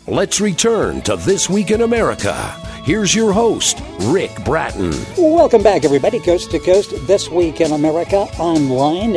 Let's return to This Week in America. Here's your host, Rick Bratton. Welcome back, everybody, coast to coast. This Week in America online,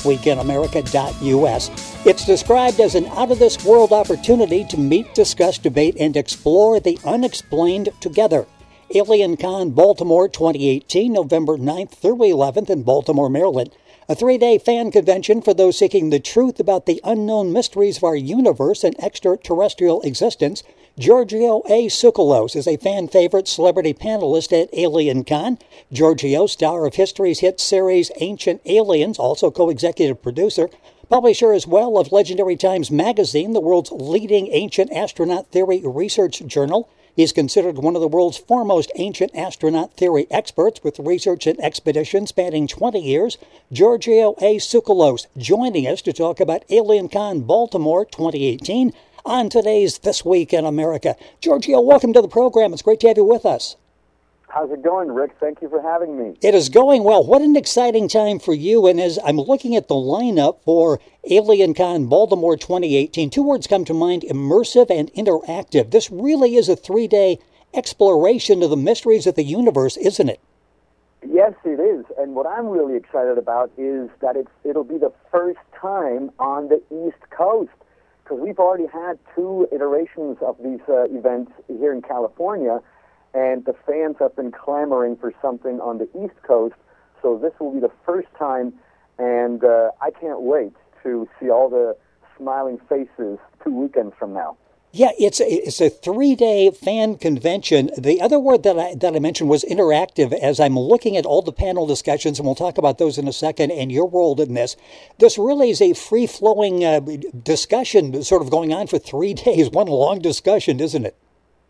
thisweekinamerica.us. It's described as an out-of-this-world opportunity to meet, discuss, debate, and explore the unexplained together. AlienCon Baltimore 2018, November 9th through 11th in Baltimore, Maryland. A 3-day fan convention for those seeking the truth about the unknown mysteries of our universe and extraterrestrial existence. Giorgio A. Tsoukalos is a fan favorite celebrity panelist at AlienCon. Giorgio, star of history's hit series Ancient Aliens, also co-executive producer, publisher as well of Legendary Times magazine, the world's leading ancient astronaut theory research journal. He's considered one of the world's foremost ancient astronaut theory experts with research and expeditions spanning 20 years. Giorgio A. Tsoukalos joining us to talk about AlienCon Baltimore 2018 on today's This Week in America. Giorgio, welcome to the program. It's great to have you with us. How's it going, Rick? Thank you for having me. It is going well. What an exciting time for you. And as I'm looking at the lineup for AlienCon Baltimore 2018, two words come to mind: immersive and interactive. This really is a 3-day exploration of the mysteries of the universe, isn't it? Yes, it is. And what I'm really excited about is that it'll be the first time on the East Coast, because we've already had 2 iterations of these events here in California, and the fans have been clamoring for something on the East Coast, so this will be the first time, and I can't wait to see all the smiling faces 2 weekends from now. Yeah, it's a 3-day fan convention. The other word that I mentioned was interactive. As I'm looking at all the panel discussions, and we'll talk about those in a second, and your role in this really is a free-flowing discussion sort of going on for 3 days, one long discussion, isn't it?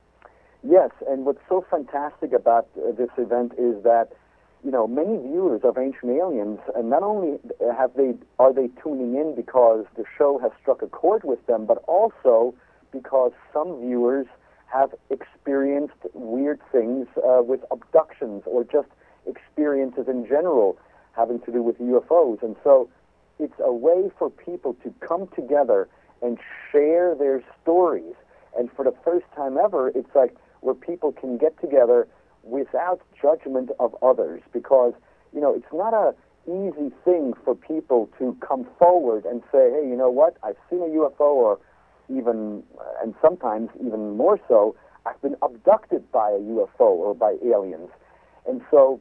Yes, and what's so fantastic about this event is that, you know, many viewers of Ancient Aliens, and not only are they tuning in because the show has struck a chord with them, but also because some viewers have experienced weird things with abductions or just experiences in general having to do with UFOs. And so it's a way for people to come together and share their stories. And for the first time ever, it's like where people can get together without judgment of others, because, you know, it's not a easy thing for people to come forward and say, hey, you know what, I've seen a UFO, or even, and sometimes even more so, I've been abducted by a UFO or by aliens. And so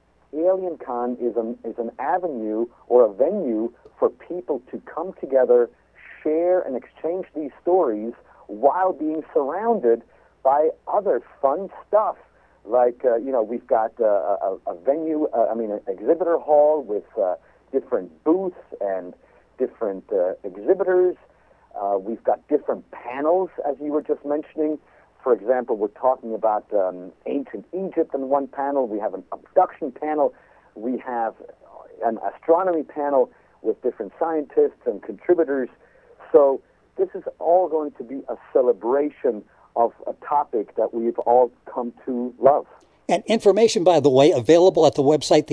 AlienCon is an avenue or a venue for people to come together, share and exchange these stories while being surrounded by other fun stuff. Like, we've got a venue, an exhibitor hall with different booths and different exhibitors. We've got different panels, as you were just mentioning. For example, we're talking about ancient Egypt in one panel. We have an abduction panel. We have an astronomy panel with different scientists and contributors. So this is all going to be a celebration of a topic that we've all come to love. And information, by the way, available at the website,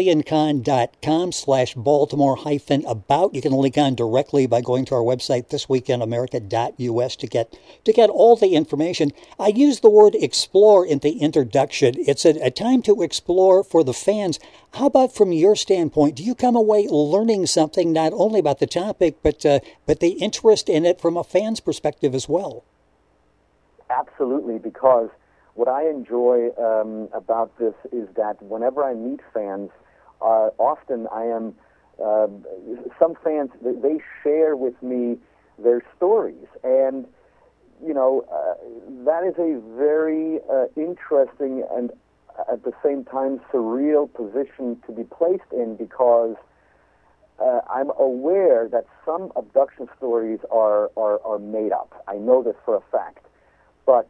thealiencon.com/Baltimore-about. You can link on directly by going to our website, thisweekinamerica.us, to get all the information. I use the word explore in the introduction. It's a time to explore for the fans. How about from your standpoint? Do you come away learning something not only about the topic, but the interest in it from a fan's perspective as well? Absolutely, because what I enjoy about this is that whenever I meet fans, often I am, some fans, they share with me their stories. And, that is a very interesting and at the same time surreal position to be placed in, because I'm aware that some abduction stories are made up. I know this for a fact. But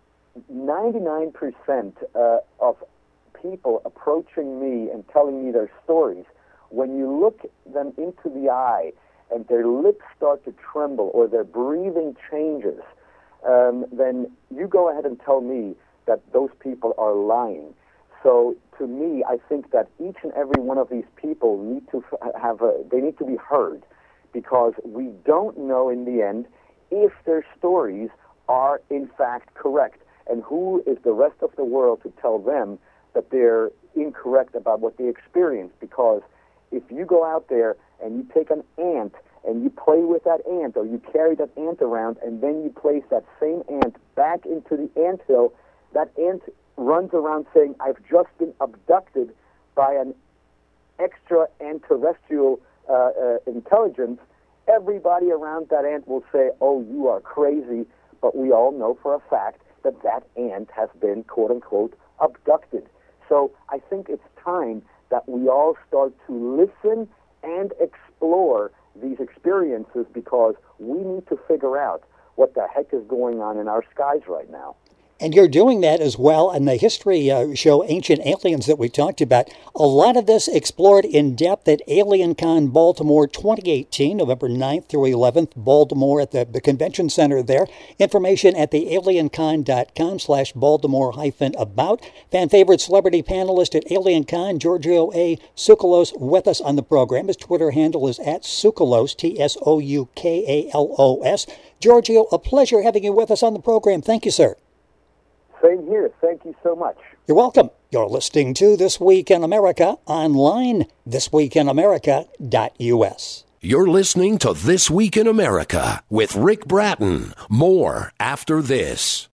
99% of people approaching me and telling me their stories, when you look them into the eye and their lips start to tremble or their breathing changes, then you go ahead and tell me that those people are lying. So to me, I think that each and every one of these people need to they need to be heard, because we don't know in the end if their stories are in fact correct. And who is the rest of the world to tell them that they're incorrect about what they experience? Because if you go out there and you take an ant and you play with that ant, or you carry that ant around, and then you place that same ant back into the anthill, that ant runs around saying, I've just been abducted by an extra terrestrial intelligence. Everybody around that ant will say, oh, you are crazy, but we all know for a fact that that ant has been, quote-unquote, abducted. So I think it's time that we all start to listen and explore these experiences, because we need to figure out what the heck is going on in our skies right now. And you're doing that as well in the history show, Ancient Aliens, that we talked about. A lot of this explored in depth at AlienCon Baltimore 2018, November 9th through 11th, Baltimore at the convention center there. Information at the aliencon.com/Baltimore-about. Fan favorite celebrity panelist at AlienCon, Giorgio A. Tsoukalos, with us on the program. His Twitter handle is at Tsoukalos, Tsoukalos. Giorgio, a pleasure having you with us on the program. Thank you, sir. Same here. Thank you so much. You're welcome. You're listening to This Week in America online, thisweekinamerica.us. You're listening to This Week in America with Rick Bratton. More after this.